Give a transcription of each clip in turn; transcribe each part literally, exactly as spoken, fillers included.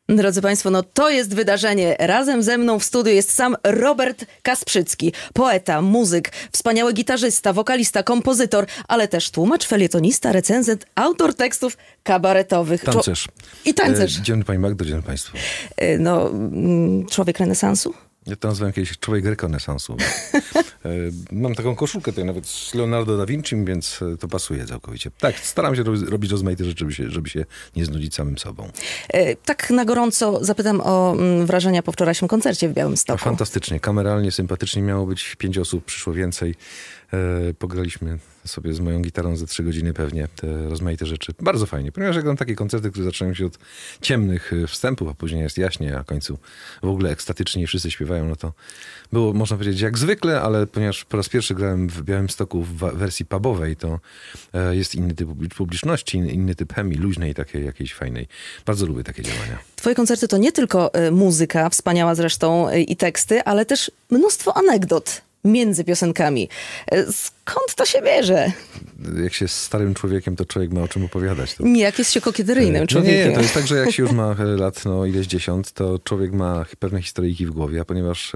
Drodzy Państwo, no to jest wydarzenie. Razem ze mną w studiu jest sam Robert Kasprzycki. Poeta, muzyk, wspaniały gitarzysta, wokalista, kompozytor, ale też tłumacz, felietonista, recenzent, autor tekstów kabaretowych. Tancerz. I tancerz. E, dzień Pani Magdo, dzień Państwu. E, no, mm, człowiek renesansu? Ja to nazywałem kiedyś człowiek rekonesansu. e, mam taką koszulkę tutaj nawet z Leonardo da Vinci, więc to pasuje całkowicie. Tak, staram się robić, robić rozmaite rzeczy, żeby się, żeby się nie znudzić samym sobą. E, tak na gorąco zapytam o mm, wrażenia po wczorajszym koncercie w Białymstoku. Fantastycznie, kameralnie, sympatycznie. Miało być pięć osób, przyszło więcej. E, pograliśmy sobie z moją gitarą ze trzy godziny pewnie te rozmaite rzeczy. Bardzo fajnie, ponieważ jak gram takie koncerty, które zaczynają się od ciemnych wstępów, a później jest jaśnie, a w końcu w ogóle ekstatycznie i wszyscy śpiewają, no to było, można powiedzieć, jak zwykle, ale ponieważ po raz pierwszy grałem w Białymstoku w wersji pubowej, to e, jest inny typ publiczności, inny typ chemii, luźnej, takiej jakiejś fajnej. Bardzo lubię takie działania. Twoje koncerty to nie tylko y, muzyka, wspaniała zresztą, y, i teksty, ale też mnóstwo anegdot między piosenkami. Skąd to się bierze? Jak się jest starym człowiekiem, to człowiek ma o czym opowiadać. To... Nie, jak jest się kokieteryjnym człowiekiem. Nie, nie, to jest tak, że jak się już ma lat no ileś dziesiąt, to człowiek ma pewne historyjki w głowie, a ponieważ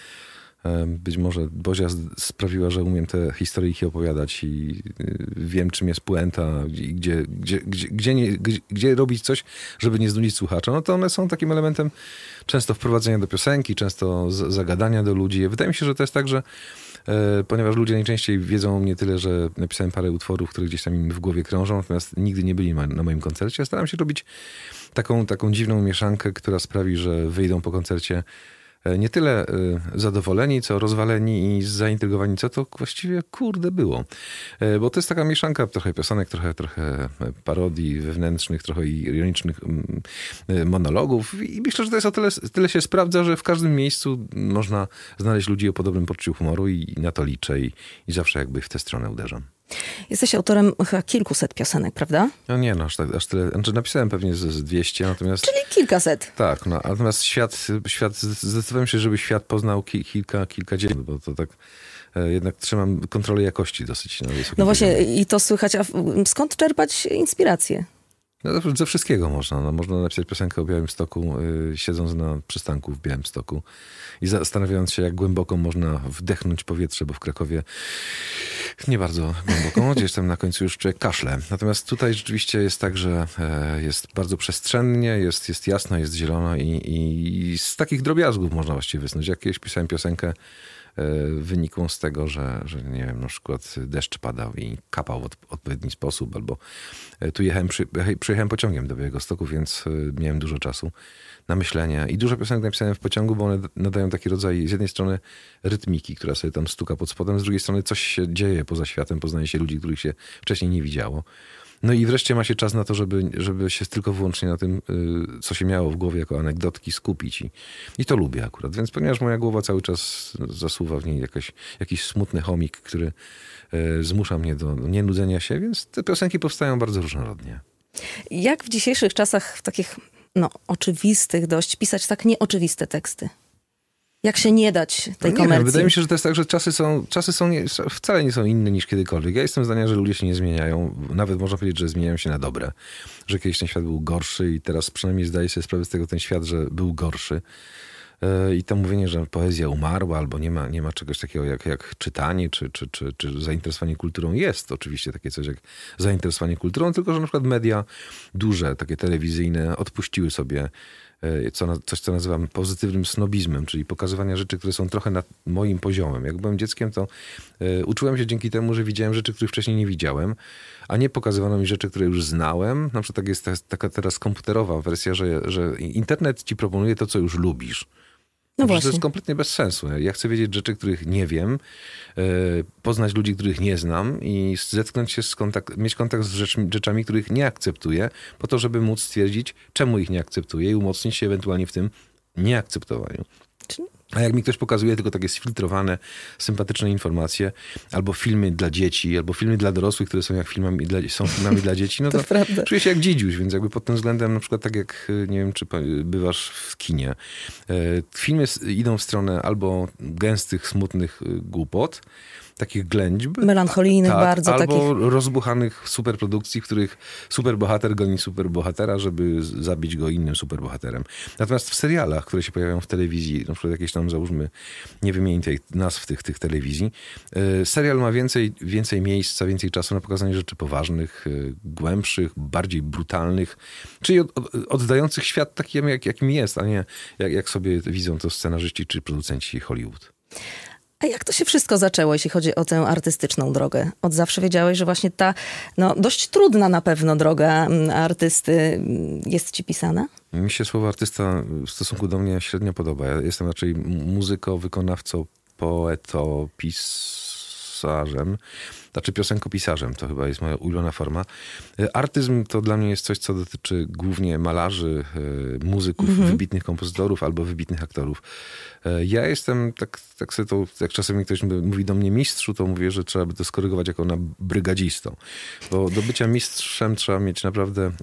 e, być może Bozia sprawiła, że umiem te historyjki opowiadać i wiem, czym jest puenta i gdzie, gdzie, gdzie, gdzie, nie, gdzie, gdzie robić coś, żeby nie znudzić słuchacza, no to one są takim elementem często wprowadzenia do piosenki, często z, zagadania do ludzi. Wydaje mi się, że to jest tak, że e, ponieważ ludzie najczęściej wiedzą o mnie tyle, że napisałem parę utworów, które gdzieś tam im w głowie krążą, natomiast nigdy nie byli ma, na moim koncercie. Ja staram się robić taką, taką dziwną mieszankę, która sprawi, że wyjdą po koncercie nie tyle zadowoleni, co rozwaleni i zaintrygowani, co to właściwie kurde było. Bo to jest taka mieszanka trochę piosenek, trochę, trochę parodii wewnętrznych, trochę ironicznych monologów i myślę, że to jest o tyle, tyle się sprawdza, że w każdym miejscu można znaleźć ludzi o podobnym poczuciu humoru i na to liczę i, i zawsze jakby w tę stronę uderzam. Jesteś autorem chyba kilkuset piosenek, prawda? No nie, no aż, tak, aż tyle. Znaczy napisałem pewnie z, z dwieście, natomiast... Czyli kilkaset. Tak, no, natomiast świat, świat, zdecydowałem się, żeby świat poznał ki, kilka, kilka dzieci, bo to tak e, jednak trzymam kontrolę jakości dosyć. No, no właśnie i to słychać, a skąd czerpać inspirację? No, ze wszystkiego można. No, można napisać piosenkę o Białymstoku, yy, siedząc na przystanku w Białymstoku i zastanawiając się, jak głęboko można wdechnąć powietrze, bo w Krakowie nie bardzo głęboko, gdzieś tam na końcu już człowiek kaszle. Natomiast tutaj rzeczywiście jest tak, że e, jest bardzo przestrzennie, jest, jest jasno, jest zielono i, i z takich drobiazgów można właściwie wysnuć. Jak kiedyś pisałem piosenkę wynikło z tego, że, że nie wiem, na przykład deszcz padał i kapał w od, odpowiedni sposób, albo tu jechałem, przy, przyjechałem pociągiem do Białegostoku, więc miałem dużo czasu na myślenie i dużo piosenek napisałem w pociągu, bo one nadają taki rodzaj z jednej strony rytmiki, która sobie tam stuka pod spodem, z drugiej strony coś się dzieje poza światem, poznaje się ludzi, których się wcześniej nie widziało. No i wreszcie ma się czas na to, żeby, żeby się tylko wyłącznie na tym, co się miało w głowie jako anegdotki skupić. I, i to lubię akurat. Więc ponieważ moja głowa cały czas zasuwa w niej jakaś, jakiś smutny chomik, który e, zmusza mnie do nienudzenia się, więc te piosenki powstają bardzo różnorodnie. Jak w dzisiejszych czasach, w takich no, oczywistych dość, pisać tak nieoczywiste teksty? Jak się nie dać tej no nie komercji? Wiem, wydaje mi się, że to jest tak, że czasy są, czasy są nie, wcale nie są inne niż kiedykolwiek. Ja jestem zdania, że ludzie się nie zmieniają. Nawet można powiedzieć, że zmieniają się na dobre. Że kiedyś ten świat był gorszy i teraz przynajmniej zdaje sobie sprawę z tego ten świat, że był gorszy. I to mówienie, że poezja umarła albo nie ma, nie ma czegoś takiego jak, jak czytanie czy, czy, czy, czy zainteresowanie kulturą. Jest oczywiście takie coś jak zainteresowanie kulturą, tylko że na przykład media duże, takie telewizyjne odpuściły sobie Co, coś, co nazywam pozytywnym snobizmem, czyli pokazywania rzeczy, które są trochę nad moim poziomem. Jak byłem dzieckiem, to y, uczyłem się dzięki temu, że widziałem rzeczy, których wcześniej nie widziałem, a nie pokazywano mi rzeczy, które już znałem. Na przykład tak jest ta, taka teraz komputerowa wersja, że, że internet ci proponuje to, co już lubisz. No to właśnie. jest kompletnie bez sensu. Ja chcę wiedzieć rzeczy, których nie wiem, poznać ludzi, których nie znam i zetknąć się z kontakt, mieć kontakt z rzecz, rzeczami, których nie akceptuję, po to, żeby móc stwierdzić, czemu ich nie akceptuję i umocnić się ewentualnie w tym nieakceptowaniu. A jak mi ktoś pokazuje tylko takie sfiltrowane, sympatyczne informacje, albo filmy dla dzieci, albo filmy dla dorosłych, które są jak filmami dla, są filmami dla dzieci, no to, to czuję się jak dzidziuś, więc jakby pod tym względem na przykład tak jak, nie wiem, czy bywasz w kinie. Filmy idą w stronę albo gęstych, smutnych głupot, takich ględźb. Melancholijnych tak, bardzo. Albo takich... rozbuchanych superprodukcji, w których superbohater goni superbohatera, żeby zabić go innym superbohaterem. Natomiast w serialach, które się pojawiają w telewizji, na przykład jakieś tam, załóżmy, nie wymienię tej nazw tych, tych telewizji, yy, serial ma więcej, więcej miejsca, więcej czasu na pokazanie rzeczy poważnych, yy, głębszych, bardziej brutalnych, czyli od, od, oddających świat takim, jak, jakim jest, a nie jak, jak sobie widzą to scenarzyści czy producenci Hollywood. A jak to się wszystko zaczęło, jeśli chodzi o tę artystyczną drogę? Od zawsze wiedziałeś, że właśnie ta no, dość trudna na pewno droga artysty jest ci pisana? Mi się słowo artysta w stosunku do mnie średnio podoba. Ja jestem raczej muzyko, wykonawcą, poeto, pisarzem. Znaczy piosenkopisarzem, to chyba jest moja ulubiona forma. Artyzm to dla mnie jest coś, co dotyczy głównie malarzy, muzyków, mm-hmm. wybitnych kompozytorów albo wybitnych aktorów. Ja jestem, tak, tak sobie to, jak czasem ktoś mówi do mnie mistrzu, to mówię, że trzeba by to skorygować jako na brygadzistą. Bo do bycia mistrzem trzeba mieć naprawdę e,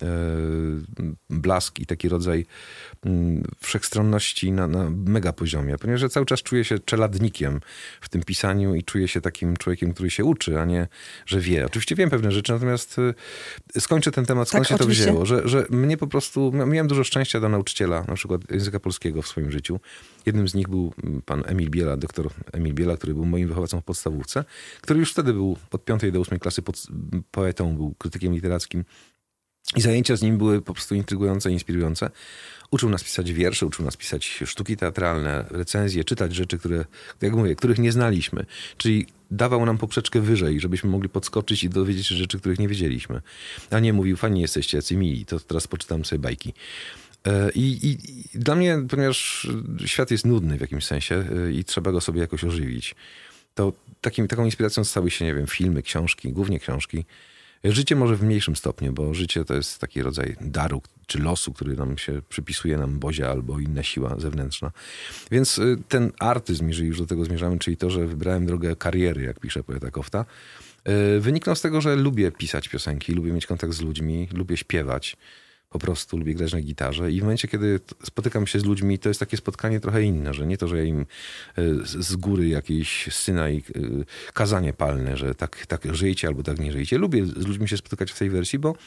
blask i taki rodzaj m, wszechstronności na, na mega poziomie. Ponieważ ja cały czas czuję się czeladnikiem w tym pisaniu i czuję się takim człowiekiem, który się uczy, a nie że wie. Oczywiście wiem pewne rzeczy, natomiast skończę ten temat, skąd tak, się to oczywiście. wzięło. Że, że mnie po prostu, miałem dużo szczęścia do nauczyciela, na przykład języka polskiego w swoim życiu. Jednym z nich był pan Emil Biela, doktor Emil Biela, który był moim wychowawcą w podstawówce, który już wtedy był od piątej do ósmej klasy pod, poetą, był krytykiem literackim. I zajęcia z nim były po prostu intrygujące, inspirujące. Uczył nas pisać wiersze, uczył nas pisać sztuki teatralne, recenzje, czytać rzeczy, które, jak mówię, których nie znaliśmy. Czyli dawał nam poprzeczkę wyżej, żebyśmy mogli podskoczyć i dowiedzieć się rzeczy, których nie wiedzieliśmy. A nie mówił, fajnie jesteście, jacy mili, to teraz poczytam sobie bajki. I, i, I dla mnie, ponieważ świat jest nudny w jakimś sensie i trzeba go sobie jakoś ożywić, to takim, taką inspiracją stały się, nie wiem, filmy, książki, głównie książki. Życie może w mniejszym stopniu, bo życie to jest taki rodzaj daru czy losu, który nam się przypisuje nam Bozia albo inna siła zewnętrzna. Więc ten artyzm, jeżeli już do tego zmierzamy, czyli to, że wybrałem drogę kariery, jak pisze poeta Kofta, wyniknął z tego, że lubię pisać piosenki, lubię mieć kontakt z ludźmi, lubię śpiewać. Po prostu lubię grać na gitarze i w momencie, kiedy spotykam się z ludźmi, to jest takie spotkanie trochę inne, że nie to, że ja im z góry jakieś syna i kazanie palne, że tak, tak żyjcie albo tak nie żyjcie. Lubię z ludźmi się spotykać w tej wersji, bo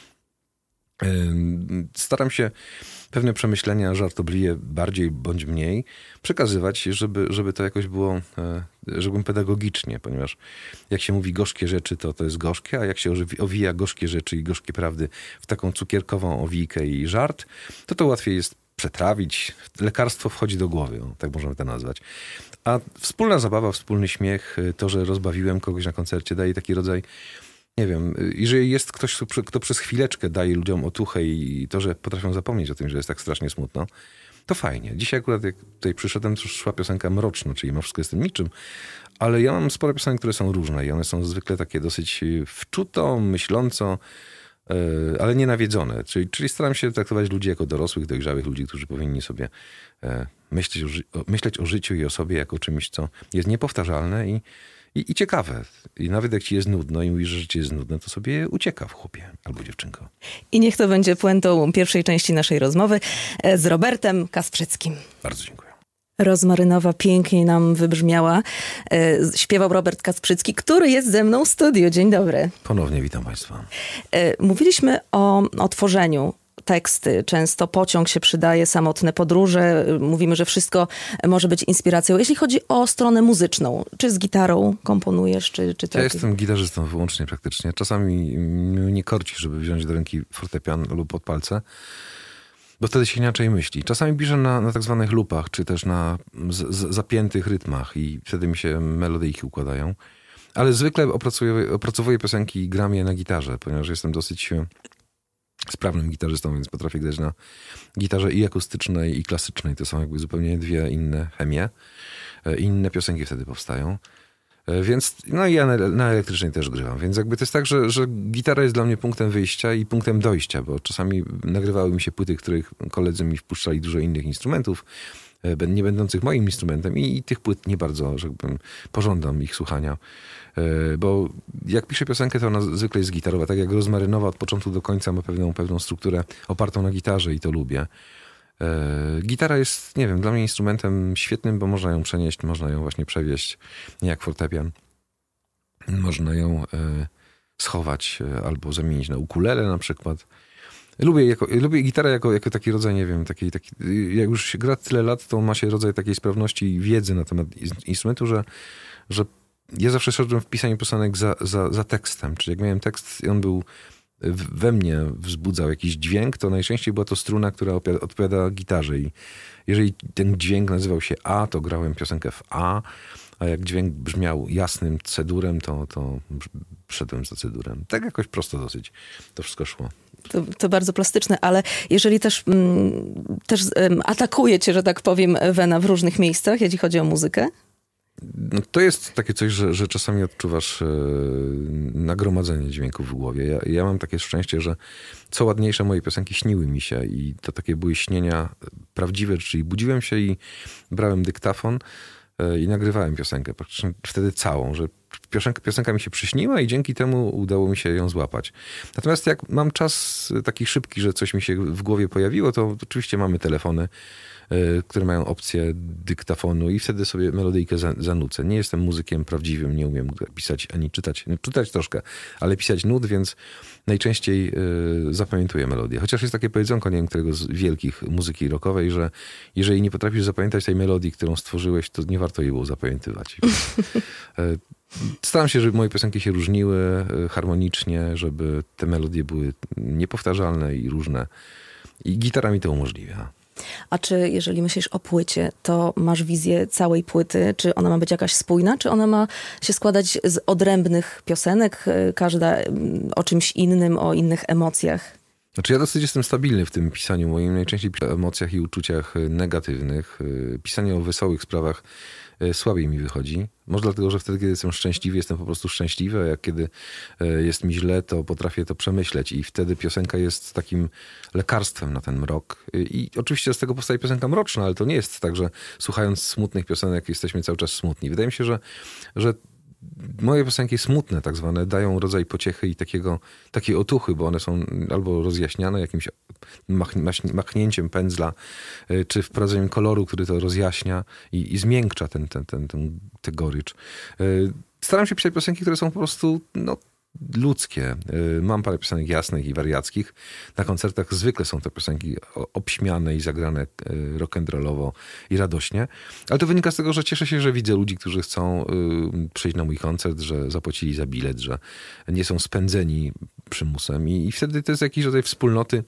staram się pewne przemyślenia żartobliwie bardziej bądź mniej przekazywać, żeby, żeby to jakoś było, żebym pedagogicznie, ponieważ jak się mówi gorzkie rzeczy, to to jest gorzkie, a jak się owija gorzkie rzeczy i gorzkie prawdy w taką cukierkową owijkę i żart, to to łatwiej jest przetrawić. Lekarstwo wchodzi do głowy, o, tak możemy to nazwać. A wspólna zabawa, wspólny śmiech, to, że rozbawiłem kogoś na koncercie, daje taki rodzaj, nie wiem, jeżeli jest ktoś, kto przez chwileczkę daje ludziom otuchę i to, że potrafią zapomnieć o tym, że jest tak strasznie smutno, to fajnie. Dzisiaj akurat jak tutaj przyszedłem, to szła piosenka mroczna, czyli ma wszystko z tym niczym, ale ja mam sporo piosenek, które są różne i one są zwykle takie dosyć wczuto, myśląco, ale nie nawiedzone. Czyli, czyli staram się traktować ludzi jako dorosłych, dojrzałych ludzi, którzy powinni sobie myśleć o, ży- myśleć o życiu i o sobie jako czymś, co jest niepowtarzalne i I, I ciekawe. I nawet jak ci jest nudno i mówisz, że ci jest nudne, to sobie ucieka w chłopie albo dziewczynko. I niech to będzie puentą pierwszej części naszej rozmowy z Robertem Kasprzyckim. Bardzo dziękuję. Rozmarynowa pięknie nam wybrzmiała. Śpiewał Robert Kasprzycki, który jest ze mną w studiu. Dzień dobry. Ponownie witam państwa. Mówiliśmy o, o tworzeniu. Teksty, często pociąg się przydaje, samotne podróże. Mówimy, że wszystko może być inspiracją. Jeśli chodzi o stronę muzyczną, czy z gitarą komponujesz, czy, czy Ja tak? jestem gitarzystą wyłącznie praktycznie. Czasami mnie nie korci, żeby wziąć do ręki fortepian lub pod palce, bo wtedy się inaczej myśli. Czasami piszę na, na tak zwanych lupach, czy też na z, z, zapiętych rytmach i wtedy mi się melodyjki układają. Ale zwykle opracowuję, opracowuję piosenki i gram je na gitarze, ponieważ jestem dosyć sprawnym gitarzystą, więc potrafię grać na gitarze i akustycznej, i klasycznej. To są jakby zupełnie dwie inne chemie. Inne piosenki wtedy powstają. Więc, no i ja na, na elektrycznej też grywam. Więc jakby to jest tak, że, że gitara jest dla mnie punktem wyjścia i punktem dojścia, bo czasami nagrywały mi się płyty, których koledzy mi wpuszczali dużo innych instrumentów, nie będących moim instrumentem i, i tych płyt nie bardzo, że tak powiem, pożądam ich słuchania. Bo jak piszę piosenkę, to ona zwykle jest gitarowa. Tak jak Rozmarynowa od początku do końca ma pewną, pewną strukturę opartą na gitarze i to lubię. Gitara jest, nie wiem, dla mnie instrumentem świetnym, bo można ją przenieść, można ją właśnie przewieźć, nie jak fortepian. Można ją e, schować e, albo zamienić na ukulele na przykład. Lubię, jako, lubię gitarę jako, jako taki rodzaj, nie wiem, taki, taki, jak już się gra tyle lat, to ma się rodzaj takiej sprawności i wiedzy na temat instrumentu, że, że ja zawsze szedłem w pisaniu piosenek za, za, za tekstem. Czyli jak miałem tekst i on był we mnie, wzbudzał jakiś dźwięk, to najczęściej była to struna, która odpowiada gitarze. I jeżeli ten dźwięk nazywał się A, to grałem piosenkę w A, a jak dźwięk brzmiał jasnym C-durem, to, to szedłem za C-durem. Tak jakoś prosto dosyć to wszystko szło. To, to bardzo plastyczne, ale jeżeli też, mm, też um, atakuje cię, że tak powiem, wena w różnych miejscach, jeśli chodzi o muzykę? No to jest takie coś, że, że czasami odczuwasz e, nagromadzenie dźwięków w głowie. Ja, ja mam takie szczęście, że co ładniejsze moje piosenki śniły mi się i to takie były śnienia prawdziwe, czyli budziłem się i brałem dyktafon e, i nagrywałem piosenkę, praktycznie wtedy całą, że piosenka, piosenka mi się przyśniła i dzięki temu udało mi się ją złapać. Natomiast jak mam czas taki szybki, że coś mi się w głowie pojawiło, to oczywiście mamy telefony, które mają opcję dyktafonu i wtedy sobie melodyjkę zanucę. Nie jestem muzykiem prawdziwym, nie umiem pisać ani czytać. Czytać troszkę, ale pisać nut, więc najczęściej zapamiętuję melodię. Chociaż jest takie powiedzonko, nie wiem, którego z wielkich muzyki rockowej, że jeżeli nie potrafisz zapamiętać tej melodii, którą stworzyłeś, to nie warto jej było zapamiętywać. Staram się, żeby moje piosenki się różniły harmonicznie, żeby te melodie były niepowtarzalne i różne. I gitara mi to umożliwia. A czy jeżeli myślisz o płycie, to masz wizję całej płyty? Czy ona ma być jakaś spójna? Czy ona ma się składać z odrębnych piosenek, każda o czymś innym, o innych emocjach? Znaczy ja dosyć jestem stabilny w tym pisaniu moim, najczęściej o emocjach i uczuciach negatywnych. Pisanie o wesołych sprawach słabiej mi wychodzi. Może dlatego, że wtedy, kiedy jestem szczęśliwy, jestem po prostu szczęśliwy, a jak kiedy jest mi źle, to potrafię to przemyśleć i wtedy piosenka jest takim lekarstwem na ten mrok. I oczywiście z tego powstaje piosenka mroczna, ale to nie jest tak, że słuchając smutnych piosenek jesteśmy cały czas smutni. Wydaje mi się, że, że moje piosenki smutne tak zwane dają rodzaj pociechy i takiego, takiej otuchy, bo one są albo rozjaśniane jakimś mach, machnięciem pędzla, czy wprowadzeniem koloru, który to rozjaśnia i, i zmiękcza ten, ten, ten, ten, tę gorycz. Staram się pisać piosenki, które są po prostu no, ludzkie. Mam parę piosenek jasnych i wariackich. Na koncertach zwykle są to piosenki obśmiane i zagrane rock'n'rollowo i radośnie. Ale to wynika z tego, że cieszę się, że widzę ludzi, którzy chcą przyjść na mój koncert, że zapłacili za bilet, że nie są spędzeni przymusem. I, i wtedy to jest jakiś rodzaj wspólnoty,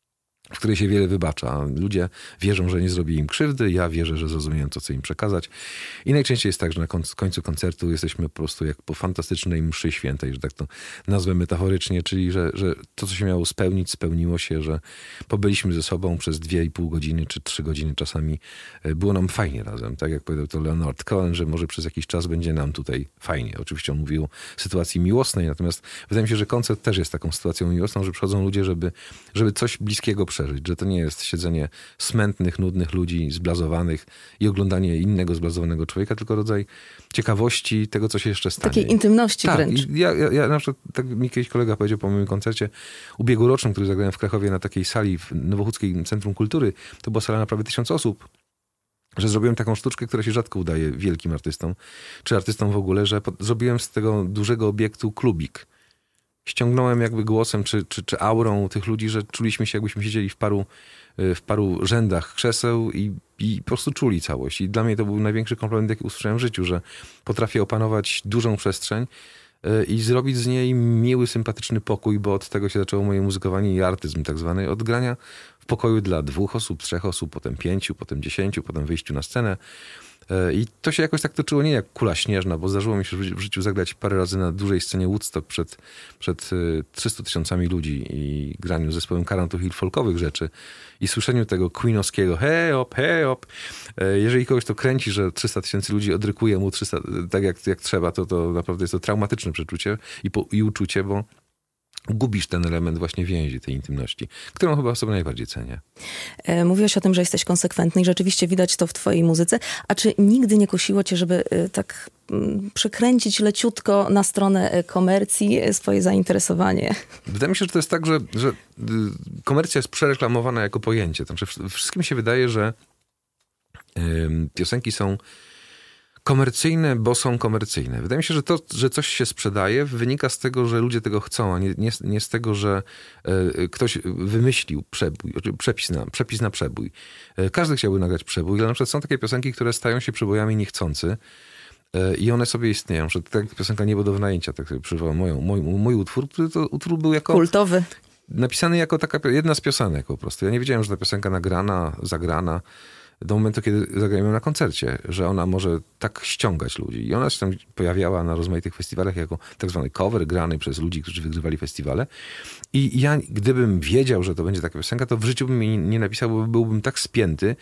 w której się wiele wybacza. Ludzie wierzą, że nie zrobi im krzywdy, ja wierzę, że zrozumiem to, co im przekazać. I najczęściej jest tak, że na końcu koncertu jesteśmy po prostu jak po fantastycznej mszy świętej, że tak to nazwę metaforycznie, czyli że, że to, co się miało spełnić, spełniło się, że pobyliśmy ze sobą przez dwie i pół godziny, czy trzy godziny czasami. Było nam fajnie razem. Tak jak powiedział to Leonard Cohen, że może przez jakiś czas będzie nam tutaj fajnie. Oczywiście on mówił o sytuacji miłosnej, natomiast wydaje mi się, że koncert też jest taką sytuacją miłosną, że przychodzą ludzie, żeby, żeby coś bliskiego przeżyć, że to nie jest siedzenie smętnych, nudnych ludzi, zblazowanych i oglądanie innego zblazowanego człowieka, tylko rodzaj ciekawości tego, co się jeszcze stanie. Takiej intymności tak, wręcz. Ja, ja, ja na przykład, tak mi kiedyś kolega powiedział po moim koncercie ubiegłorocznym, który zagrałem w Krakowie na takiej sali w Nowochódzkim Centrum Kultury, to była sala na prawie tysiąc osób, że zrobiłem taką sztuczkę, która się rzadko udaje wielkim artystom, czy artystom w ogóle, że pod, zrobiłem z tego dużego obiektu klubik. Ściągnąłem jakby głosem czy, czy, czy aurą tych ludzi, że czuliśmy się, jakbyśmy siedzieli w paru, w paru rzędach krzeseł i, i po prostu czuli całość. I dla mnie to był największy komplement, jaki usłyszałem w życiu, że potrafię opanować dużą przestrzeń i zrobić z niej miły, sympatyczny pokój, bo od tego się zaczęło moje muzykowanie i artyzm tak zwany, od grania w pokoju dla dwóch osób, trzech osób, potem pięciu, potem dziesięciu, potem wyjściu na scenę. I to się jakoś tak toczyło nie jak kula śnieżna, bo zdarzyło mi się w życiu zagrać parę razy na dużej scenie Woodstock przed, przed trzystu tysiącami ludzi i graniu z zespołem Current Hill folkowych rzeczy i słyszeniu tego queenowskiego hej op, hej op. Jeżeli kogoś to kręci, że trzysta tysięcy ludzi odrykuje mu trzysta, tak jak, jak trzeba, to, to naprawdę jest to traumatyczne przeczucie i, po, i uczucie, bo gubisz ten element właśnie więzi, tej intymności, którą chyba sobie najbardziej cenię. Mówiłeś o tym, że jesteś konsekwentny i rzeczywiście widać to w twojej muzyce. A czy nigdy nie kusiło cię, żeby tak przekręcić leciutko na stronę komercji swoje zainteresowanie? Wydaje mi się, że to jest tak, że, że komercja jest przereklamowana jako pojęcie. To znaczy wszystkim się wydaje, że piosenki są komercyjne, bo są komercyjne. Wydaje mi się, że to, że coś się sprzedaje, wynika z tego, że ludzie tego chcą, a nie, nie, nie z tego, że e, ktoś wymyślił przebój, przepis na, przepis na przebój. E, każdy chciałby nagrać przebój, ale na przykład są takie piosenki, które stają się przebojami niechcący e, i one sobie istnieją. Że tak piosenka Niebo do wynajęcia, tak sobie przywołam moją, mój, mój utwór, który to utwór był jako... Kultowy. Napisany jako taka jedna z piosenek po prostu. Ja nie wiedziałem, że ta piosenka nagrana, zagrana, do momentu, kiedy zagrałem ją na koncercie, że ona może tak ściągać ludzi. I ona się tam pojawiała na rozmaitych festiwalach jako tak zwany cover grany przez ludzi, którzy wygrywali festiwale. I ja, gdybym wiedział, że to będzie taka piosenka, to w życiu bym jej nie napisał, bo byłbym tak spięty.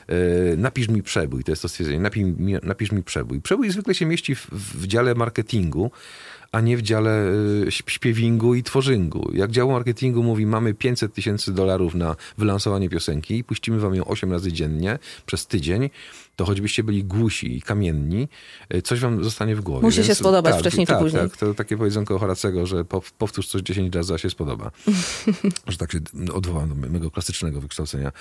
E, napisz mi przebój, to jest to stwierdzenie. Napisz mi, napisz mi przebój. Przebój zwykle się mieści w, w dziale marketingu, a nie w dziale y, śpiewingu i tworzyngu. Jak dział marketingu mówi, mamy pięćset tysięcy dolarów na wylansowanie piosenki i puścimy wam ją osiem razy dziennie przez tydzień, to choćbyście byli głusi i kamienni, y, coś wam zostanie w głowie. Musi Więc, się spodobać tak, wcześniej tak, czy później. Tak, to takie powiedzonko Horacego, że po, powtórz coś dziesięć razy, a się spodoba. Że tak się odwołam do mego klasycznego wykształcenia.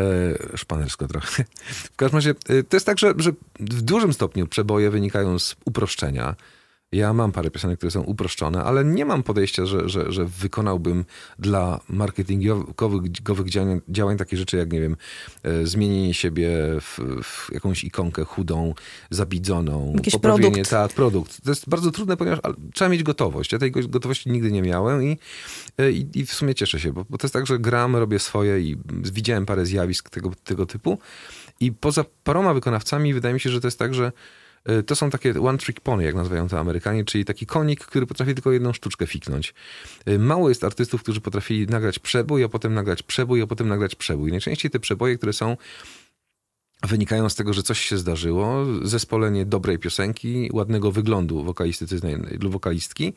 E, szpanersko trochę. W każdym razie y, to jest tak, że, że w dużym stopniu przeboje wynikają z uproszczenia. Ja mam parę piosenek, które są uproszczone, ale nie mam podejścia, że, że, że wykonałbym dla marketingowych działań, działań takie rzeczy jak, nie wiem, e, zmienienie siebie w, w jakąś ikonkę chudą, zabidzoną. Jakiś poprawienie, produkt. Tak, produkt. To jest bardzo trudne, ponieważ trzeba mieć gotowość. Ja tej gotowości nigdy nie miałem i, i, i w sumie cieszę się, bo, bo to jest tak, że gram, robię swoje i widziałem parę zjawisk tego, tego typu i poza paroma wykonawcami wydaje mi się, że to jest tak, że to są takie one trick pony, jak nazywają to Amerykanie, czyli taki konik, który potrafi tylko jedną sztuczkę fiknąć. Mało jest artystów, którzy potrafili nagrać przebój, a potem nagrać przebój, a potem nagrać przebój. Najczęściej te przeboje, które są, wynikają z tego, że coś się zdarzyło, zespolenie dobrej piosenki, ładnego wyglądu wokalisty lub wokalistki,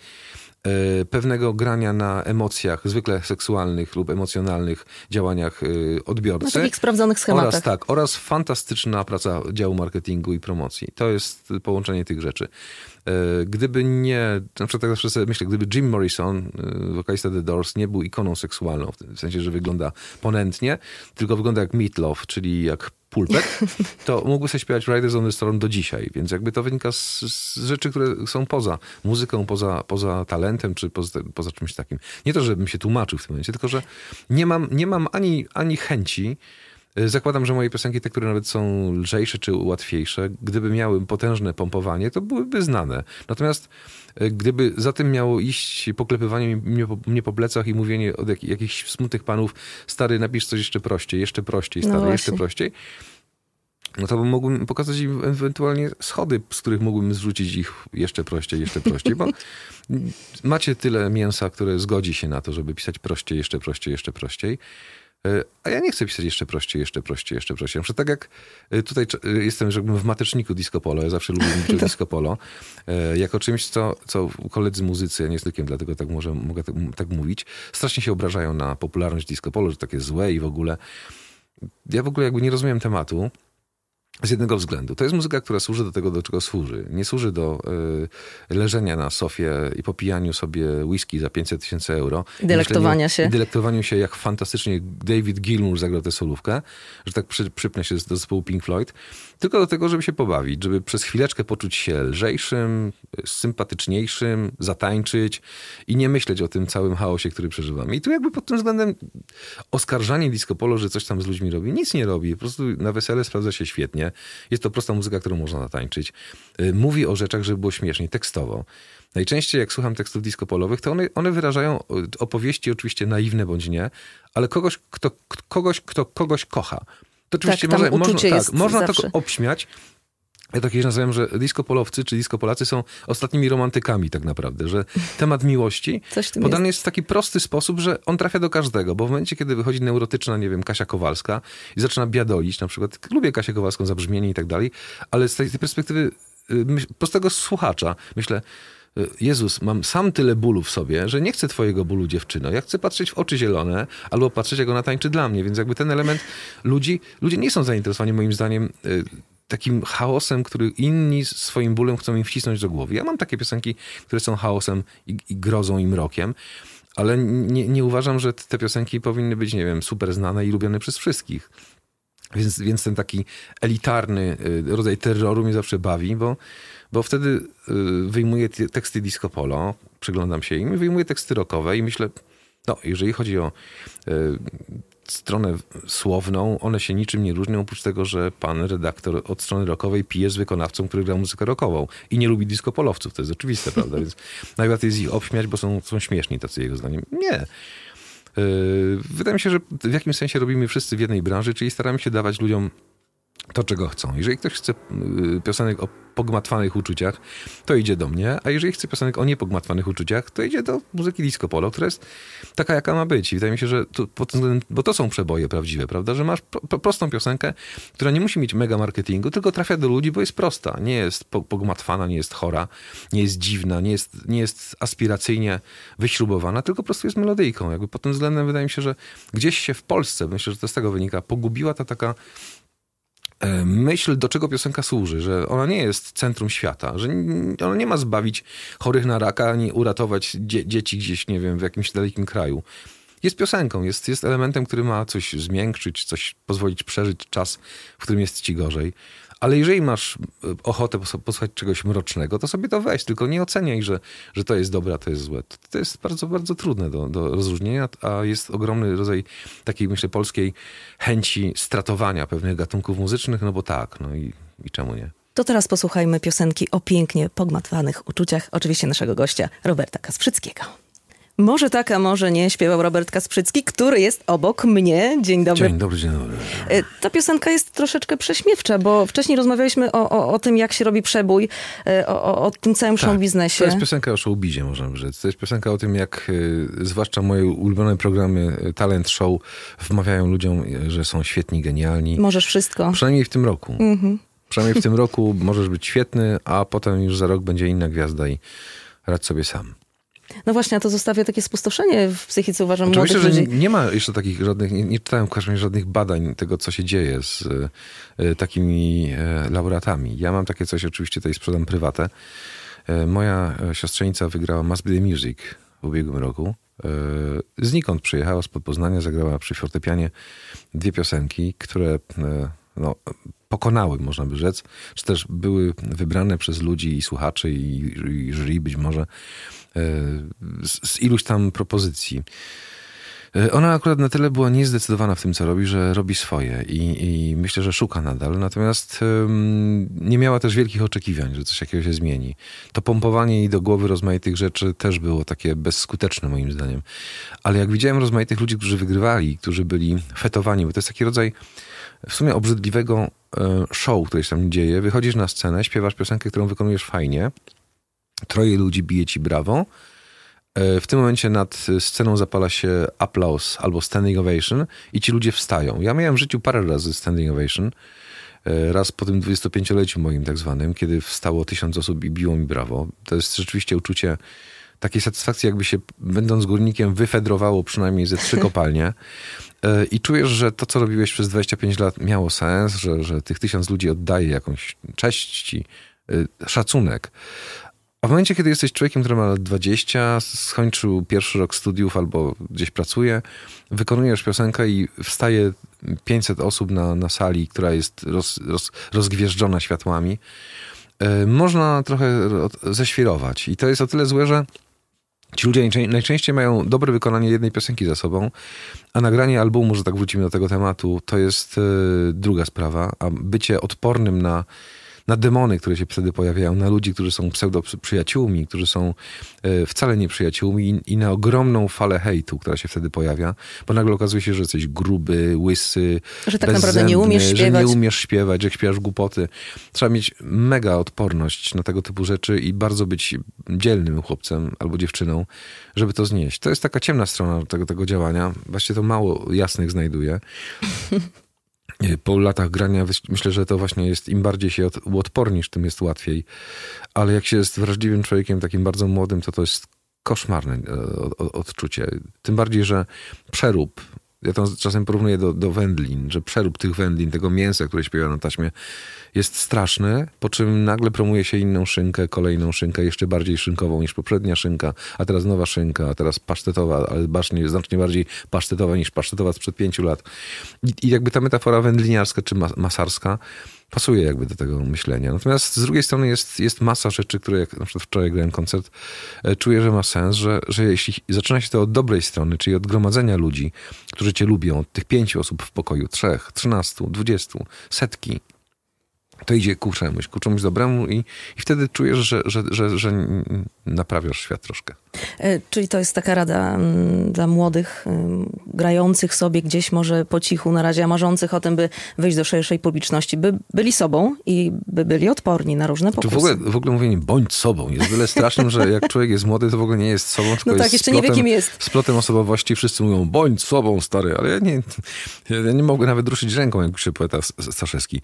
pewnego grania na emocjach, zwykle seksualnych lub emocjonalnych działaniach odbiorcy. Na takich sprawdzonych schematach. Oraz, tak, oraz fantastyczna praca działu marketingu i promocji. To jest połączenie tych rzeczy. Gdyby nie, na przykład tak zawsze sobie myślę, gdyby Jim Morrison, wokalista The Doors, nie był ikoną seksualną, w sensie, że wygląda ponętnie, tylko wygląda jak Meat Loaf, czyli jak pulpet, to mógłby sobie śpiewać Riders on the Storm do dzisiaj. Więc jakby to wynika z, z rzeczy, które są poza muzyką, poza, poza talentem, czy poza, poza czymś takim. Nie to, żebym się tłumaczył w tym momencie, tylko że nie mam, nie mam ani, ani chęci. Zakładam, że moje piosenki, te, które nawet są lżejsze czy łatwiejsze, gdyby miały potężne pompowanie, to byłyby znane. Natomiast gdyby za tym miało iść poklepywanie mnie po, mnie po plecach i mówienie od jak, jakichś smutnych panów, stary, napisz coś jeszcze prościej, jeszcze prościej, stary, No jeszcze prościej, no to mógłbym pokazać im ewentualnie schody, z których mógłbym zrzucić ich jeszcze prościej, jeszcze prościej, bo macie tyle mięsa, które zgodzi się na to, żeby pisać prościej, jeszcze prościej, jeszcze prościej. A ja nie chcę pisać jeszcze prościej, jeszcze prościej, jeszcze prościej. Na przykład tak jak tutaj jestem, że jakbym w mateczniku disco polo, ja zawsze lubię mówić o disco polo, jako czymś, co, co koledzy muzycy, ja nie jestem, dlatego tak może mogę tak, tak mówić, strasznie się obrażają na popularność disco polo, że takie złe i w ogóle. Ja w ogóle jakby nie rozumiem tematu. Z jednego względu. To jest muzyka, która służy do tego, do czego służy. Nie służy do y, leżenia na sofie i popijaniu sobie whisky za pięćset tysięcy euro. I delektowania się. I delektowaniu się, jak fantastycznie David Gilmour zagrał tę solówkę, że tak przy, przypnę się do zespołu Pink Floyd. Tylko do tego, żeby się pobawić, żeby przez chwileczkę poczuć się lżejszym, sympatyczniejszym, zatańczyć i nie myśleć o tym całym chaosie, który przeżywamy. I tu jakby pod tym względem oskarżanie disco polo, że coś tam z ludźmi robi, nic nie robi. Po prostu na wesele sprawdza się świetnie. Jest to prosta muzyka, którą można natańczyć. Mówi o rzeczach, żeby było śmieszniej, tekstowo. Najczęściej jak słucham tekstów disco polowych, to one, one wyrażają opowieści oczywiście naiwne bądź nie, ale kogoś, kto kogoś, kto kogoś kocha. To oczywiście tak, może, można, jest tak, można zawsze. to obśmiać. Ja tak kiedyś nazywałem, że disco polowcy czy disco Polacy są ostatnimi romantykami tak naprawdę, że temat miłości podany jest. jest w taki prosty sposób, że on trafia do każdego, bo w momencie, kiedy wychodzi neurotyczna, nie wiem, Kasia Kowalska i zaczyna biadolić na przykład, lubię Kasię Kowalską za brzmienie i tak dalej, ale z tej, tej perspektywy myśl, prostego słuchacza myślę, Jezus, mam sam tyle bólu w sobie, że nie chcę twojego bólu, dziewczyno. Ja chcę patrzeć w oczy zielone albo patrzeć, jak ona tańczy dla mnie. Więc jakby ten element ludzi, ludzie nie są zainteresowani moim zdaniem takim chaosem, który inni swoim bólem chcą im wcisnąć do głowy. Ja mam takie piosenki, które są chaosem i, i grozą i mrokiem, ale nie, nie uważam, że te piosenki powinny być, nie wiem, super znane i lubione przez wszystkich. Więc, więc ten taki elitarny rodzaj terroru mnie zawsze bawi, bo, bo wtedy wyjmuję teksty disco polo, przyglądam się im, wyjmuję teksty rockowe i myślę, no jeżeli chodzi o stronę słowną, one się niczym nie różnią, oprócz tego, że pan redaktor od strony rockowej pije z wykonawcą, który gra muzykę rockową i nie lubi disco polowców. To jest oczywiste, prawda? Więc najłatwiej jest ich obśmiać, bo są, są śmieszni tacy jego zdaniem. Nie. Wydaje mi się, że w jakimś sensie robimy wszyscy w jednej branży, czyli staramy się dawać ludziom to, czego chcą. Jeżeli ktoś chce piosenek o pogmatwanych uczuciach, to idzie do mnie, a jeżeli chce piosenek o niepogmatwanych uczuciach, to idzie do muzyki disco polo, która jest taka, jaka ma być. I wydaje mi się, że to, bo to są przeboje prawdziwe, prawda, że masz pro, prostą piosenkę, która nie musi mieć mega marketingu, tylko trafia do ludzi, bo jest prosta. Nie jest pogmatwana, nie jest chora, nie jest dziwna, nie jest, nie jest aspiracyjnie wyśrubowana, tylko po prostu jest melodyjką. Jakby pod tym względem wydaje mi się, że gdzieś się w Polsce, myślę, że to z tego wynika, pogubiła ta taka myśl, do czego piosenka służy, że ona nie jest centrum świata, że ona nie ma zbawić chorych na raka, ani uratować dzie- dzieci gdzieś, nie wiem, w jakimś dalekim kraju. Jest piosenką, jest, jest elementem, który ma coś zmiękczyć, coś pozwolić przeżyć czas, w którym jest ci gorzej. Ale jeżeli masz ochotę posłuchać czegoś mrocznego, to sobie to weź, tylko nie oceniaj, że, że to jest dobre, a to jest złe. To, to jest bardzo, bardzo trudne do, do rozróżnienia, a jest ogromny rodzaj takiej, myślę, polskiej chęci stratowania pewnych gatunków muzycznych, no bo tak, no i, i czemu nie? To teraz posłuchajmy piosenki o pięknie pogmatwanych uczuciach, oczywiście naszego gościa Roberta Kasprzyckiego. Może tak, a może nie, śpiewał Robert Kasprzycki, który jest obok mnie. Dzień dobry. Dzień dobry, dzień dobry. Ta piosenka jest troszeczkę prześmiewcza, bo wcześniej rozmawialiśmy o, o, o tym, jak się robi przebój, o, o, o tym całym tak, showbiznesie. To jest piosenka o showbizie, można by rzec. To jest piosenka o tym, jak y, zwłaszcza moje ulubione programy y, Talent Show wmawiają ludziom, y, że są świetni, genialni. Możesz wszystko. Przynajmniej w tym roku. Mhm. Przynajmniej w tym roku możesz być świetny, a potem już za rok będzie inna gwiazda i radź sobie sam. No właśnie, a to zostawia takie spustoszenie w psychice, uważam, Oczywiście, młodych że ludzi. nie, nie ma jeszcze takich żadnych, nie, nie czytałem w każdym razie żadnych badań tego, co się dzieje z y, takimi y, laureatami. Ja mam takie coś, oczywiście tutaj sprzedam prywatę. Y, moja siostrzenica wygrała Must Be The Music w ubiegłym roku. Y, znikąd przyjechała, spod Poznania, zagrała przy fortepianie dwie piosenki, które y, no, pokonały, można by rzec, czy też były wybrane przez ludzi i słuchaczy i, i jury być może z, z iluś tam propozycji. Ona akurat na tyle była niezdecydowana w tym, co robi, że robi swoje i, i myślę, że szuka nadal. Natomiast um, nie miała też wielkich oczekiwań, że coś takiego się zmieni. To pompowanie jej do głowy rozmaitych rzeczy też było takie bezskuteczne moim zdaniem. Ale jak widziałem rozmaitych ludzi, którzy wygrywali, którzy byli fetowani, bo to jest taki rodzaj w sumie obrzydliwego show, które się tam dzieje. Wychodzisz na scenę, śpiewasz piosenkę, którą wykonujesz fajnie, troje ludzi bije ci brawo. W tym momencie nad sceną zapala się aplauz albo standing ovation i ci ludzie wstają. Ja miałem w życiu parę razy standing ovation. Raz po tym dwudziestopięcioleciu moim tak zwanym, kiedy wstało tysiąc osób i biło mi brawo. To jest rzeczywiście uczucie takiej satysfakcji, jakby się, będąc górnikiem, wyfedrowało przynajmniej ze trzy kopalnie. I czujesz, że to, co robiłeś przez dwadzieścia pięć lat, miało sens, że, że tych tysiąc ludzi oddaje jakąś cześć ci, szacunek. A w momencie, kiedy jesteś człowiekiem, który ma lat dwadzieścia, skończył pierwszy rok studiów albo gdzieś pracuje, wykonujesz piosenkę i wstaje pięćset osób na, na sali, która jest roz, roz, rozgwieżdżona światłami, można trochę ześwirować. I to jest o tyle złe, że ci ludzie najczęściej mają dobre wykonanie jednej piosenki za sobą, a nagranie albumu, że tak wrócimy do tego tematu, to jest druga sprawa, a bycie odpornym na na demony, które się wtedy pojawiają, na ludzi, którzy są pseudo-przyjaciółmi, którzy są e, wcale nie przyjaciółmi i, i na ogromną falę hejtu, która się wtedy pojawia, bo nagle okazuje się, że jesteś gruby, łysy, że tak bezzębny, naprawdę nie umiesz śpiewać. że nie umiesz śpiewać, że śpiewasz głupoty. Trzeba mieć mega odporność na tego typu rzeczy i bardzo być dzielnym chłopcem albo dziewczyną, żeby to znieść. To jest taka ciemna strona tego, tego działania. Właściwie to mało jasnych znajduję. Po latach grania myślę, że to właśnie jest, im bardziej się od, uodpornisz, tym jest łatwiej. Ale jak się jest wrażliwym człowiekiem, takim bardzo młodym, to to jest koszmarne od, od, odczucie. Tym bardziej, że przerób Ja to czasem porównuję do, do wędlin, że przerób tych wędlin, tego mięsa, które śpiewa na taśmie, jest straszny, po czym nagle promuje się inną szynkę, kolejną szynkę, jeszcze bardziej szynkową niż poprzednia szynka, a teraz nowa szynka, a teraz pasztetowa, ale znacznie, znacznie bardziej pasztetowa niż pasztetowa sprzed pięciu lat. I, i jakby ta metafora wędliniarska czy masarska pasuje jakby do tego myślenia. Natomiast z drugiej strony jest, jest masa rzeczy, które jak na przykład wczoraj grałem koncert, czuję, że ma sens, że, że jeśli zaczyna się to od dobrej strony, czyli od gromadzenia ludzi, którzy cię lubią, od tych pięciu osób w pokoju, trzech, trzynastu, dwudziestu, setki, to idzie ku czemuś, ku czemuś dobremu i, i wtedy czujesz, że, że, że, że naprawiasz świat troszkę. Czyli to jest taka rada m, dla młodych, m, grających sobie gdzieś może po cichu na razie, a marzących o tym, by wyjść do szerszej publiczności, by byli sobą i by byli odporni na różne pokusy. W ogóle, w ogóle mówienie bądź sobą jest tyle strasznym, że jak człowiek jest młody, to w ogóle nie jest sobą, tylko no tak, jest jeszcze splotem, nie wie, kim jest. splotem osobowości. Wszyscy mówią bądź sobą, stary, ale ja nie, ja nie mogę nawet ruszyć ręką, jak się poeta Staszewski.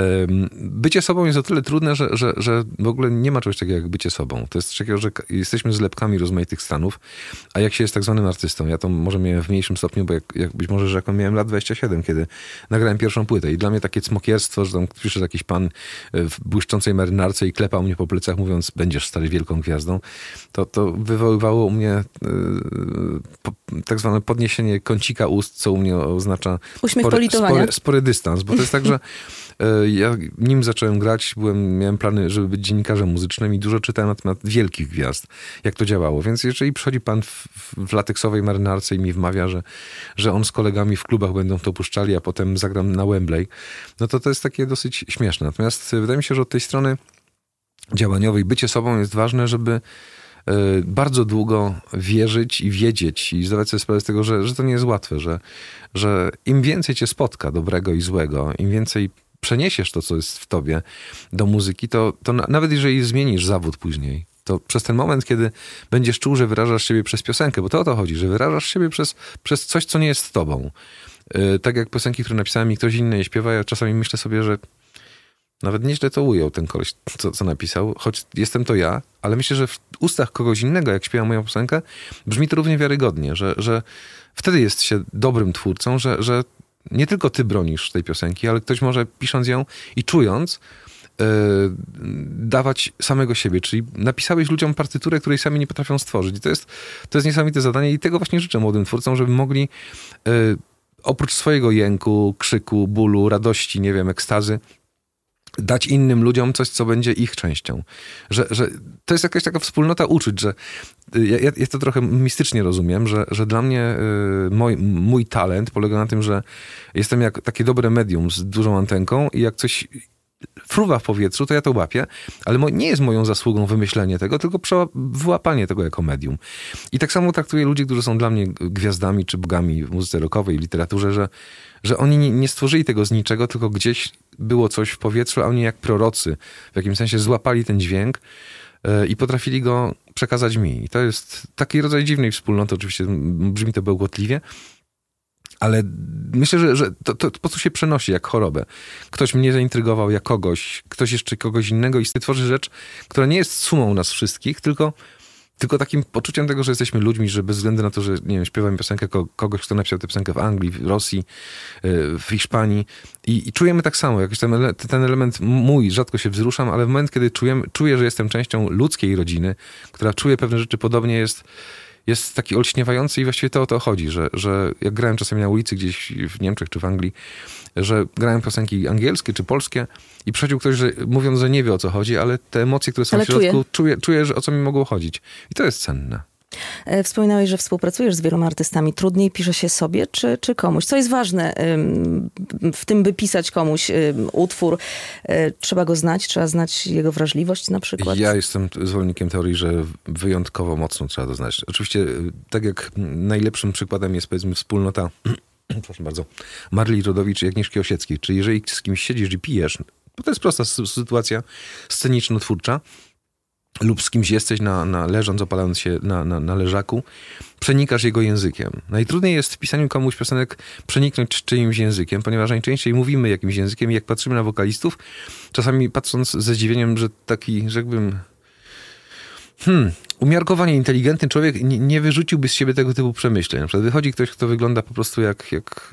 Bycie sobą jest o tyle trudne, że, że, że w ogóle nie ma czegoś takiego jak bycie sobą. To jest coś takiego, że jesteśmy zlepkami rozmaitych stanów, a jak się jest tak zwanym artystą, ja to może miałem w mniejszym stopniu, bo jak, jak być może, że jak miałem lat dwadzieścia siedem, kiedy nagrałem pierwszą płytę i dla mnie takie cmokierstwo, że tam przyszedł jakiś pan w błyszczącej marynarce i klepał mnie po plecach, mówiąc, będziesz stary wielką gwiazdą, to, to wywoływało u mnie yy, po, tak zwane podniesienie kącika ust, co u mnie oznacza uśmiech spory, politowania. spory, spory dystans, bo to jest tak, że ja nim zacząłem grać, byłem, miałem plany, żeby być dziennikarzem muzycznym i dużo czytałem na temat wielkich gwiazd, jak to działało. Więc jeżeli przychodzi pan w, w lateksowej marynarce i mi wmawia, że, że on z kolegami w klubach będą to puszczali, a potem zagram na Wembley, no to to jest takie dosyć śmieszne. Natomiast wydaje mi się, że od tej strony działaniowej bycie sobą jest ważne, żeby bardzo długo wierzyć i wiedzieć i zdawać sobie sprawę z tego, że, że to nie jest łatwe, że, że im więcej cię spotka dobrego i złego, im więcej przeniesiesz to, co jest w tobie do muzyki, to, to nawet jeżeli zmienisz zawód później, to przez ten moment, kiedy będziesz czuł, że wyrażasz siebie przez piosenkę, bo to o to chodzi, że wyrażasz siebie przez, przez coś, co nie jest tobą. Yy, tak jak piosenki, które napisałem i ktoś inny je śpiewa, ja czasami myślę sobie, że nawet nieźle to ujął ten koleś, co, co napisał, choć jestem to ja, ale myślę, że w ustach kogoś innego, jak śpiewam moją piosenkę, brzmi to równie wiarygodnie, że, że wtedy jest się dobrym twórcą, że, że nie tylko ty bronisz tej piosenki, ale ktoś może pisząc ją i czując yy, dawać samego siebie, czyli napisałeś ludziom partyturę, której sami nie potrafią stworzyć. I to jest, to jest niesamowite zadanie i tego właśnie życzę młodym twórcom, żeby mogli yy, oprócz swojego jęku, krzyku, bólu, radości, nie wiem, ekstazy, dać innym ludziom coś, co będzie ich częścią. Że, że to jest jakaś taka wspólnota uczuć, że ja, ja to trochę mistycznie rozumiem, że, że dla mnie y, mój, mój talent polega na tym, że jestem jak takie dobre medium z dużą antenką i jak coś fruwa w powietrzu, to ja to łapię, ale mo- nie jest moją zasługą wymyślenie tego, tylko przeła- wyłapanie tego jako medium. I tak samo traktuję ludzi, którzy są dla mnie gwiazdami czy bogami w muzyce rockowej, w literaturze, że, że oni nie, nie stworzyli tego z niczego, tylko gdzieś było coś w powietrzu, a oni jak prorocy w jakimś sensie złapali ten dźwięk yy, i potrafili go przekazać mi. I to jest taki rodzaj dziwnej wspólnoty, oczywiście brzmi to bełkotliwie, ale myślę, że, że to, to po prostu się przenosi jak chorobę. Ktoś mnie zaintrygował, ja kogoś, ktoś jeszcze kogoś innego i tworzy rzecz, która nie jest sumą nas wszystkich, tylko, tylko takim poczuciem tego, że jesteśmy ludźmi, że bez względu na to, że nie wiem, śpiewam piosenkę kogoś, kto napisał tę piosenkę w Anglii, w Rosji, w Hiszpanii i, i czujemy tak samo. Jakiś ten, ten element mój, rzadko się wzruszam, ale w moment, kiedy czujemy, czuję, że jestem częścią ludzkiej rodziny, która czuje pewne rzeczy podobnie, jest jest taki olśniewający i właściwie to o to chodzi, że, że jak grałem czasami na ulicy gdzieś w Niemczech czy w Anglii, że grałem piosenki angielskie czy polskie i przychodził ktoś, że mówiąc, że nie wie o co chodzi, ale te emocje, które są ale w środku, czuję, czuję, czuję, że o co mi mogło chodzić. I to jest cenne. Wspominałeś, że współpracujesz z wieloma artystami. Trudniej pisze się sobie czy, czy komuś? Co jest ważne w tym, by pisać komuś utwór? Trzeba go znać, trzeba znać jego wrażliwość na przykład? Ja jestem zwolennikiem teorii, że wyjątkowo mocno trzeba to znać. Oczywiście, tak jak najlepszym przykładem jest, powiedzmy, wspólnota proszę bardzo, Marli Rodowicz i Agnieszki Osieckiej. Czyli jeżeli z kimś siedzisz i pijesz, bo to jest prosta sytuacja sceniczno-twórcza, lub z kimś jesteś na, na leżąc, opalając się na, na, na leżaku, przenikasz jego językiem. Najtrudniej jest w pisaniu komuś piosenek przeniknąć czyimś językiem, ponieważ najczęściej mówimy jakimś językiem i jak patrzymy na wokalistów, czasami patrząc ze zdziwieniem, że taki, rzekłbym, Hmm, umiarkowanie inteligentny człowiek nie, nie wyrzuciłby z siebie tego typu przemyśleń. Na przykład wychodzi ktoś, kto wygląda po prostu jak, jak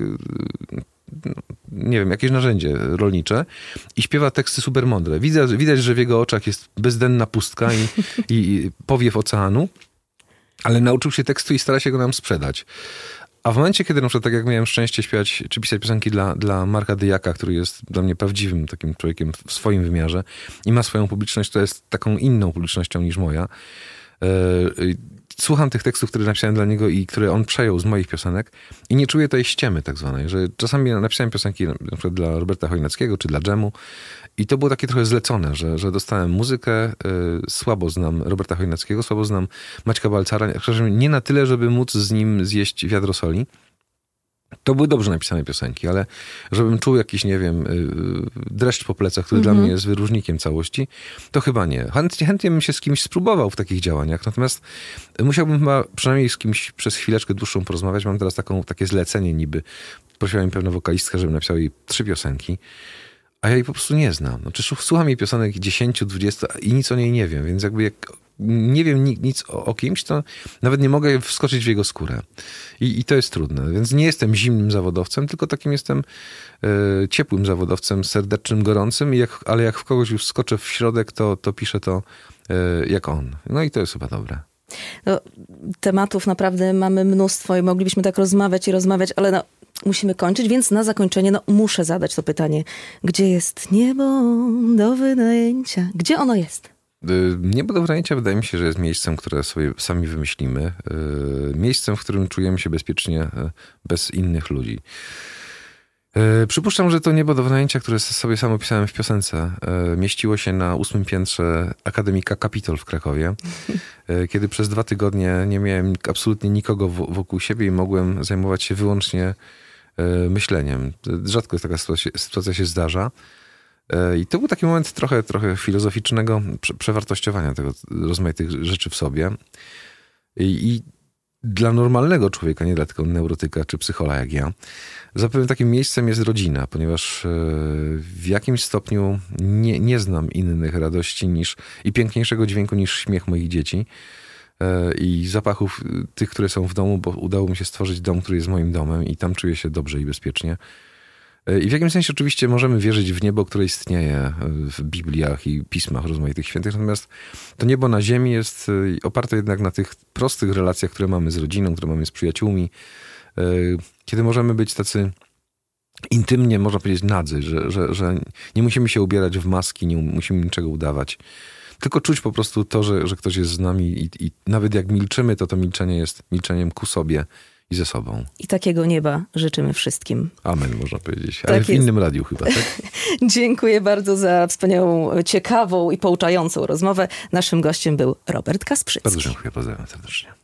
no, nie wiem, jakieś narzędzie rolnicze i śpiewa teksty super mądre. Widać, widać, że w jego oczach jest bezdenna pustka i, i powiew oceanu, ale nauczył się tekstu i stara się go nam sprzedać. A w momencie, kiedy na przykład tak jak miałem szczęście śpiewać, czy pisać piosenki dla, dla Marka Dyjaka, który jest dla mnie prawdziwym takim człowiekiem w swoim wymiarze i ma swoją publiczność, to jest taką inną publicznością niż moja. Yy, słucham tych tekstów, które napisałem dla niego i które on przejął z moich piosenek i nie czuję tej ściemy tak zwanej, że czasami napisałem piosenki na przykład dla Roberta Chojnackiego czy dla Dżemu i to było takie trochę zlecone, że, że dostałem muzykę, yy, słabo znam Roberta Chojnackiego, słabo znam Maćka Balcara, nie na tyle, żeby móc z nim zjeść wiadro soli. To były dobrze napisane piosenki, ale żebym czuł jakiś, nie wiem, dreszcz po plecach, który mm-hmm. dla mnie jest wyróżnikiem całości, to chyba nie. Chętnie, chętnie bym się z kimś spróbował w takich działaniach, natomiast musiałbym chyba przynajmniej z kimś przez chwileczkę dłuższą porozmawiać. Mam teraz taką, takie zlecenie niby. Prosiła mi pewna wokalistkę, żebym napisał jej trzy piosenki, a ja jej po prostu nie znam. Znaczy, słucham jej piosenek dziesięciu, dwudziestu i nic o niej nie wiem, więc jakby jak nie wiem nic o, o kimś, to nawet nie mogę wskoczyć w jego skórę. I, i to jest trudne. Więc nie jestem zimnym zawodowcem, tylko takim jestem e, ciepłym zawodowcem, serdecznym, gorącym, i jak, ale jak w kogoś już wskoczę w środek, to, to piszę to e, jak on. No i to jest chyba dobre. No, tematów naprawdę mamy mnóstwo i moglibyśmy tak rozmawiać i rozmawiać, ale no, musimy kończyć, więc na zakończenie no, muszę zadać to pytanie. Gdzie jest niebo do wynajęcia? Gdzie ono jest? Niebo do wynajęcia wydaje mi się, że jest miejscem, które sobie sami wymyślimy. Miejscem, w którym czujemy się bezpiecznie bez innych ludzi. Przypuszczam, że to niebo do wynajęcia, które sobie sam opisałem w piosence, mieściło się na ósmym piętrze Akademika Kapitol w Krakowie, kiedy przez dwa tygodnie nie miałem absolutnie nikogo wokół siebie i mogłem zajmować się wyłącznie myśleniem. Rzadko taka sytuacja, sytuacja się zdarza. I to był taki moment trochę, trochę filozoficznego przewartościowania tego rozmaitych rzeczy w sobie. I, i dla normalnego człowieka, nie dla takiego neurotyka czy psychola jak ja, zapewne takim miejscem jest rodzina, ponieważ w jakimś stopniu nie, nie znam innych radości niż i piękniejszego dźwięku niż śmiech moich dzieci i zapachów tych, które są w domu, bo udało mi się stworzyć dom, który jest moim domem i tam czuję się dobrze i bezpiecznie. I w jakimś sensie oczywiście możemy wierzyć w niebo, które istnieje w Bibliach i pismach rozmaitych świętych, natomiast to niebo na ziemi jest oparte jednak na tych prostych relacjach, które mamy z rodziną, które mamy z przyjaciółmi, kiedy możemy być tacy intymnie, można powiedzieć, nadzy, że, że, że nie musimy się ubierać w maski, nie musimy niczego udawać, tylko czuć po prostu to, że, że ktoś jest z nami i, i nawet jak milczymy, to to milczenie jest milczeniem ku sobie i ze sobą. I takiego nieba życzymy wszystkim. Amen, można powiedzieć. Ale tak w jest. Innym radiu chyba, tak? Dziękuję bardzo za wspaniałą, ciekawą i pouczającą rozmowę. Naszym gościem był Robert Kasprzycki. Bardzo dziękuję, pozdrawiam serdecznie.